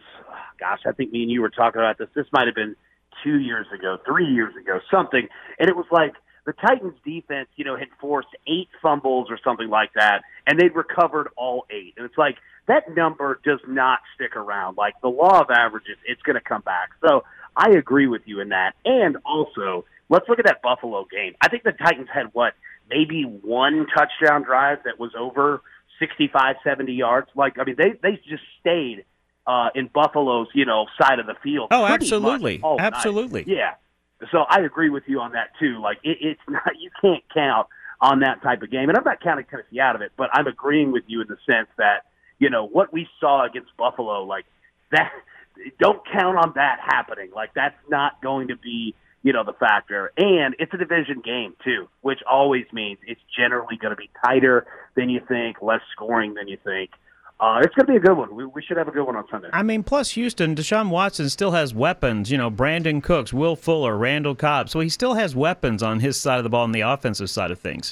I think me and you were talking about this. This might have been 2 years ago, 3 years ago, something. And it was like the Titans defense, had forced 8 fumbles or something like that, and they'd recovered all 8. And it's like that number does not stick around. Like the law of averages, it's going to come back. So I agree with you in that. And also, let's look at that Buffalo game. I think the Titans had, maybe 1 touchdown drive that was over 65, 70 yards. They just stayed in Buffalo's, side of the field. Oh, absolutely. Absolutely. Night. Yeah. So I agree with you on that, too. It's not, you can't count on that type of game. And I'm not counting Tennessee out of it, but I'm agreeing with you in the sense that, what we saw against Buffalo, that, don't count on that happening. That's not going to be, the factor. And it's a division game, too, which always means it's generally going to be tighter than you think, less scoring than you think. It's going to be a good one. We should have a good one on Sunday. Plus Houston, Deshaun Watson still has weapons. Brandon Cooks, Will Fuller, Randall Cobb. So he still has weapons on his side of the ball on the offensive side of things.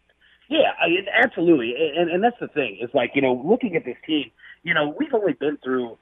Yeah, absolutely. And that's the thing. It's looking at this team, we've only been through,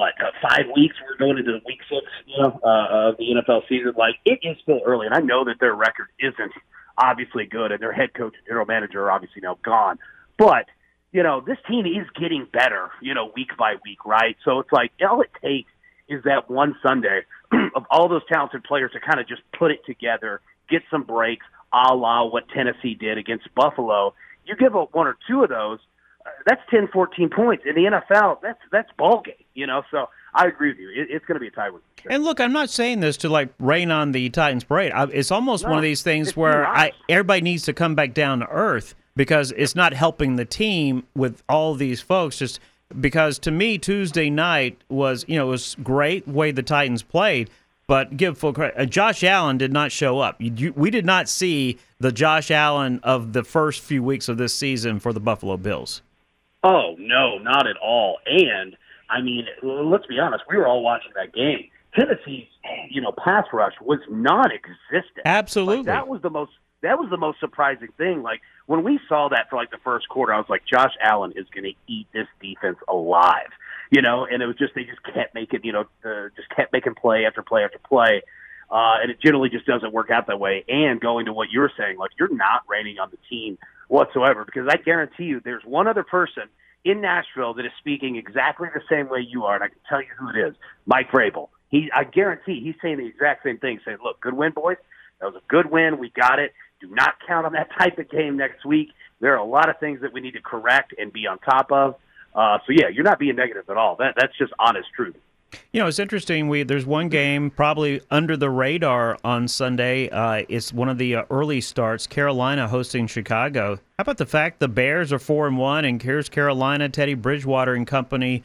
5 weeks? We're going into week 6, of the NFL season. It is still early, and I know that their record isn't obviously good, and their head coach and general manager are obviously now gone. But, this team is getting better, week by week, right? So it's all it takes is that one Sunday of all those talented players to kind of just put it together, get some breaks, a la what Tennessee did against Buffalo. You give up 1 or 2 of those, that's 10, 14 points. In the NFL, that's ball game, So I agree with you. It's going to be a tight one. Sure. And look, I'm not saying this to like rain on the Titans parade. It's almost one of these things where everybody needs to come back down to earth because it's not helping the team with all these folks. Just because to me, Tuesday night was, it was great the way the Titans played, but give full credit. Josh Allen did not show up. We did not see the Josh Allen of the first few weeks of this season for the Buffalo Bills. Oh, no, not at all. And, I mean, let's be honest. We were all watching that game. Tennessee's, pass rush was non-existent. Absolutely. Like, that was the most surprising thing. Like, when we saw that for, the first quarter, I was like, Josh Allen is going to eat this defense alive. And it was just, they just kept making, just kept making play after play after play. And it generally just doesn't work out that way. And going to what you're saying, you're not raining on the team whatsoever, because I guarantee you there's one other person in Nashville that is speaking exactly the same way you are, and I can tell you who it is, Mike Vrabel. I guarantee he's saying the exact same thing, saying, look, good win, boys. That was a good win. We got it. Do not count on that type of game next week. There are a lot of things that we need to correct and be on top of. You're not being negative at all. That's just honest truth. It's interesting. There's one game probably under the radar on Sunday. It's one of the early starts, Carolina hosting Chicago. How about the fact the Bears are 4-1, and here's Carolina, Teddy Bridgewater and company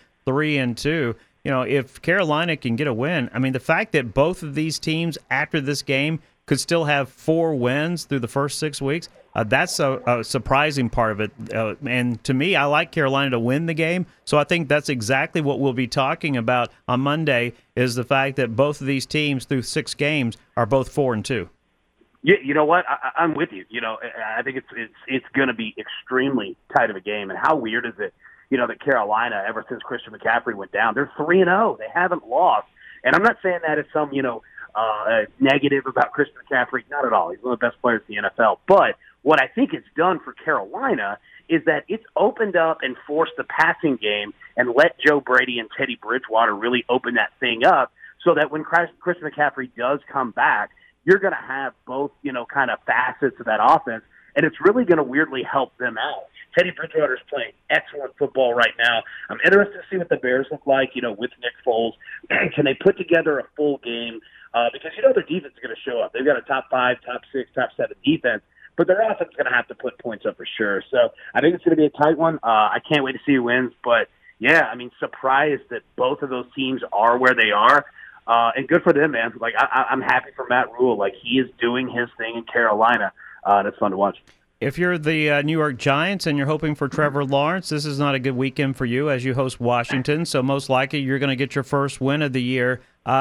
3-2. If Carolina can get a win, I mean, the fact that both of these teams after this game could still have 4 wins through the first 6 weeks, that's a surprising part of it. And to me, I like Carolina to win the game. So I think that's exactly what we'll be talking about on Monday is the fact that both of these teams through 6 games are both 4-2. Yeah, you know what? I'm with you. I think it's going to be extremely tight of a game. And how weird is it, that Carolina, ever since Christian McCaffrey went down, they're 3-0. They haven't lost. And I'm not saying that as some, negative about Christian McCaffrey. Not at all. He's one of the best players in the NFL. But what I think it's done for Carolina is that it's opened up and forced the passing game and let Joe Brady and Teddy Bridgewater really open that thing up so that when Christian McCaffrey does come back, you're going to have both, kind of facets of that offense, and it's really going to weirdly help them out. Teddy Bridgewater's playing excellent football right now. I'm interested to see what the Bears look like, with Nick Foles. Can they put together a full game? Because their defense is going to show up. They've got a top 5, top 6, top 7 defense, but their offense is going to have to put points up for sure. So I think it's going to be a tight one. I can't wait to see who wins. But, yeah, I mean, surprised that both of those teams are where they are. And good for them, man. I'm happy for Matt Rule. He is doing his thing in Carolina, and it's fun to watch. If you're the New York Giants and you're hoping for Trevor Lawrence, this is not a good weekend for you as you host Washington. So most likely you're going to get your first win of the year.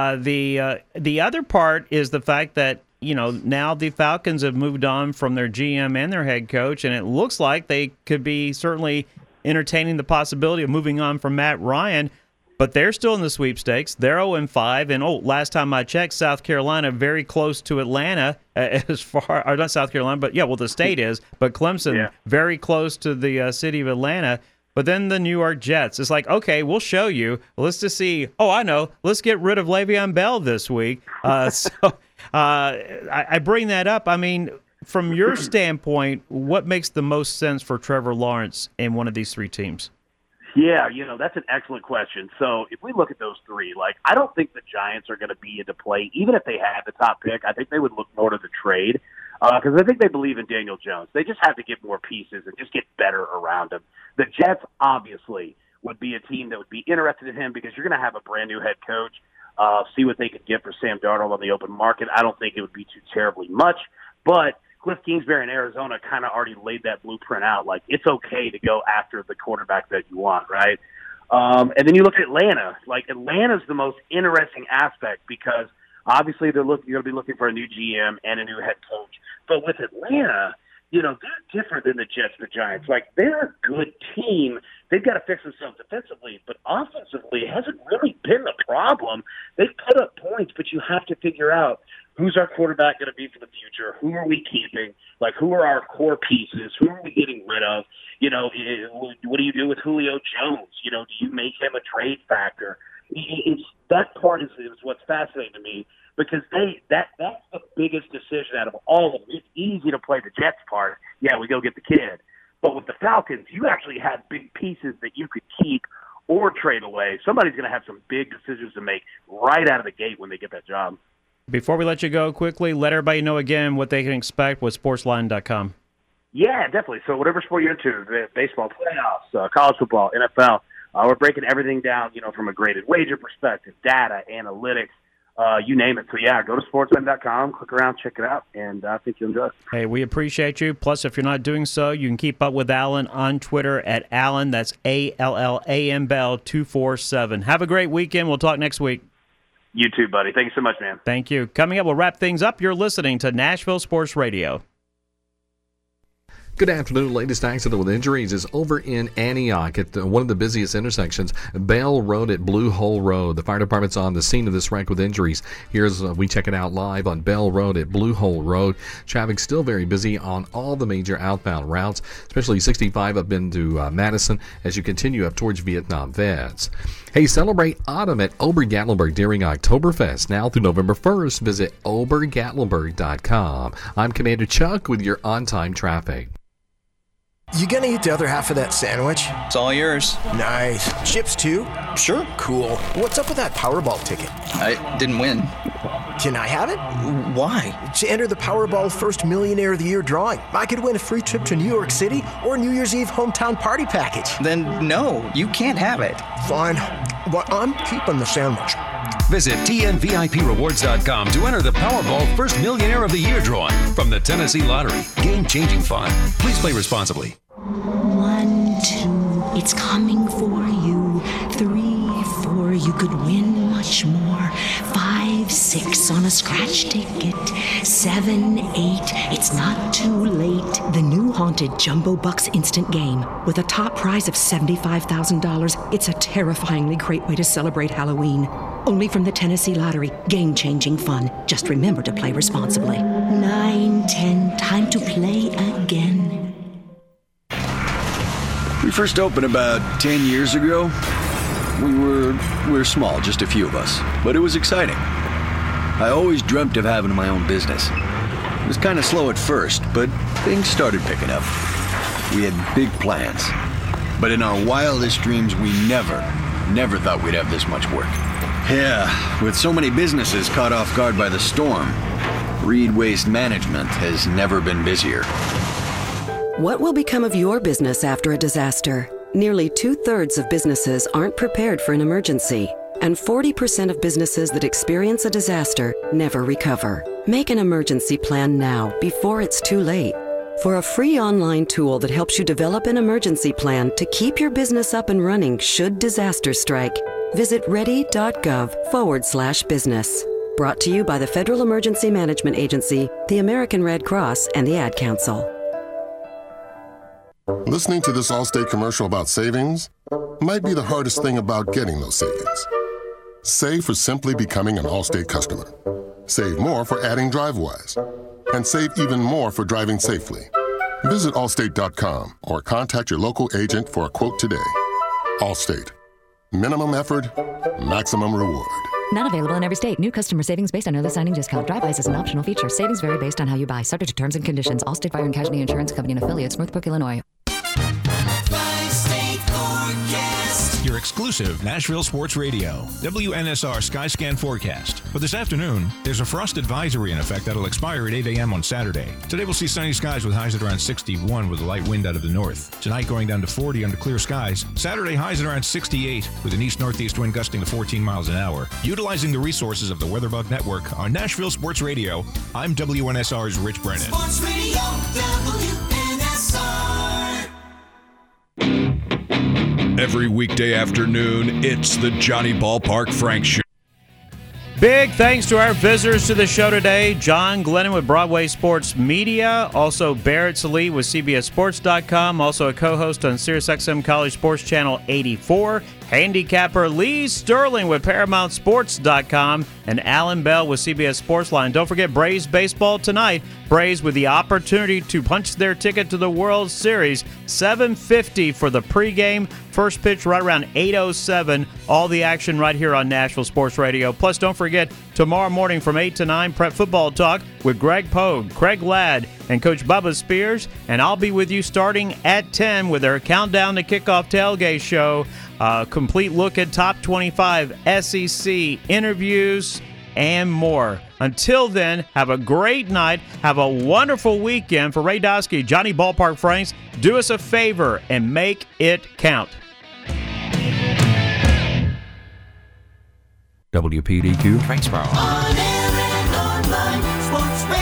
The other part is the fact that now the Falcons have moved on from their GM and their head coach, and it looks like they could be certainly entertaining the possibility of moving on from Matt Ryan. But they're still in the sweepstakes. They're 0-5, and last time I checked, South Carolina very close to Atlanta as far, or not South Carolina, but the state is. But Clemson very close to the city of Atlanta. But then the New York Jets. It's like, okay, we'll show you. Let's just see. Oh, I know. Let's get rid of Le'Veon Bell this week. I bring that up. I mean, from your standpoint, what makes the most sense for Trevor Lawrence in one of these 3 teams? Yeah, that's an excellent question. So if we look at those 3, I don't think the Giants are going to be into play. Even if they had the top pick, I think they would look more to the trade because I think they believe in Daniel Jones. They just have to get more pieces and just get better around him. The Jets obviously would be a team that would be interested in him because you're going to have a brand-new head coach, see what they could get for Sam Darnold on the open market. I don't think it would be too terribly much, but Cliff Kingsbury in Arizona kind of already laid that blueprint out. It's okay to go after the quarterback that you want, right? And then you look at Atlanta. Atlanta's the most interesting aspect because obviously you're going to be looking for a new GM and a new head coach. But with Atlanta, they're different than the Jets and the Giants. They're a good team. They've got to fix themselves defensively, but offensively it hasn't really been the problem. They've put up points, but you have to figure out who's our quarterback going to be for the future? Who are we keeping? Who are our core pieces? Who are we getting rid of? What do you do with Julio Jones? Do you make him a trade factor? That part is what's fascinating to me because that's the biggest decision out of all of them. It's easy to play the Jets part. Yeah, we go get the kid. But with the Falcons, you actually have big pieces that you could keep or trade away. Somebody's going to have some big decisions to make right out of the gate when they get that job. Before we let you go, quickly, let everybody know again what they can expect with sportsline.com. Yeah, definitely. So whatever sport you're into, the baseball playoffs, college football, NFL, we're breaking everything down, from a graded wager perspective, data, analytics, you name it. So, yeah, go to sportsline.com, click around, check it out, and I think you'll enjoy it. Hey, we appreciate you. Plus, if you're not doing so, you can keep up with Alan on Twitter at Alan. That's ALLAM Bell 247. Have a great weekend. We'll talk next week. You too, buddy. Thank you so much, man. Thank you. Coming up, we'll wrap things up. You're listening to Nashville Sports Radio. Good afternoon. Latest accident with injuries is over in Antioch at one of the busiest intersections, Bell Road at Blue Hole Road. The fire department's on the scene of this wreck with injuries. Here's we check it out live on Bell Road at Blue Hole Road. Traffic still very busy on all the major outbound routes, especially 65 up into Madison as you continue up towards Vietnam Vets. Hey, celebrate autumn at Ober-Gatlinburg during Oktoberfest. Now through November 1st, visit obergatlinburg.com. I'm Commander Chuck with your on-time traffic. You gonna eat the other half of that sandwich? It's all yours. Nice. Chips too? Sure. Cool. What's up with that Powerball ticket? I didn't win. Can I have it? Why? To enter the Powerball First Millionaire of the Year drawing. I could win a free trip to New York City or New Year's Eve hometown party package. Then no, you can't have it. Fine. But I'm keeping the sandwich. Visit TNVIPRewards.com to enter the Powerball First Millionaire of the Year drawing from the Tennessee Lottery. Game-changing fun. Please play responsibly. 1, 2, it's coming for you. 3, 4, you could win much more. 5, 6 on a scratch ticket. 7, 8, it's not too late. The new Haunted Jumbo Bucks instant game with a top prize of $75,000. It's a terrifyingly great way to celebrate Halloween. Only from the Tennessee Lottery. Game-changing fun. Just remember to play responsibly. 9, 10, time to play again. We first opened about 10 years ago. We were small, just a few of us, but it was exciting. I always dreamt of having my own business. It was kind of slow at first, but things started picking up. We had big plans, but in our wildest dreams, we never thought we'd have this much work. Yeah, with so many businesses caught off guard by the storm, Reed Waste Management has never been busier. What will become of your business after a disaster? Nearly 2/3 of businesses aren't prepared for an emergency, and 40% of businesses that experience a disaster never recover. Make an emergency plan now, before it's too late. For a free online tool that helps you develop an emergency plan to keep your business up and running should disaster strike, visit ready.gov/business. Brought to you by the Federal Emergency Management Agency, the American Red Cross, and the Ad Council. Listening to this Allstate commercial about savings might be the hardest thing about getting those savings. Save for simply becoming an Allstate customer. Save more for adding DriveWise. And save even more for driving safely. Visit Allstate.com or contact your local agent for a quote today. Allstate. Minimum effort, maximum reward. Not available in every state. New customer savings based on early signing discount. DriveWise is an optional feature. Savings vary based on how you buy. Subject to terms and conditions. Allstate Fire and Casualty Insurance Company and affiliates, Northbrook, Illinois. Your exclusive Nashville Sports Radio, WNSR Skyscan forecast. For this afternoon, there's a frost advisory in effect that'll expire at 8 a.m. on Saturday. Today we'll see sunny skies with highs at around 61 with a light wind out of the north. Tonight going down to 40 under clear skies. Saturday highs at around 68 with an east-northeast wind gusting to 14 miles an hour. Utilizing the resources of the WeatherBug Network on Nashville Sports Radio, I'm WNSR's Rich Brennan. Sports Radio, WNSR. Every weekday afternoon, it's the Johnny Ballpark Frank Show. Big thanks to our visitors to the show today. John Glennon with Broadway Sports Media. Also Barrett Salee with CBSSports.com. Also a co-host on SiriusXM College Sports Channel 84. Handicapper Lee Sterling with ParamountSports.com. And Alan Bell with CBS Sportsline. Don't forget Braves baseball tonight. Braves with the opportunity to punch their ticket to the World Series. 7:50 for the pregame. First pitch right around 8:07. All the action right here on Nashville Sports Radio. Plus, don't forget, tomorrow morning from 8 to 9, Prep Football Talk with Greg Pogue, Craig Ladd, and Coach Bubba Spears. And I'll be with you starting at 10 with our Countdown to Kickoff Tailgate show. Complete look at top 25 SEC interviews and more. Until then, have a great night. Have a wonderful weekend. For Ray Dosky, Johnny Ballpark Franks, do us a favor and make it count. WPDQ On air and online, Sports Radio.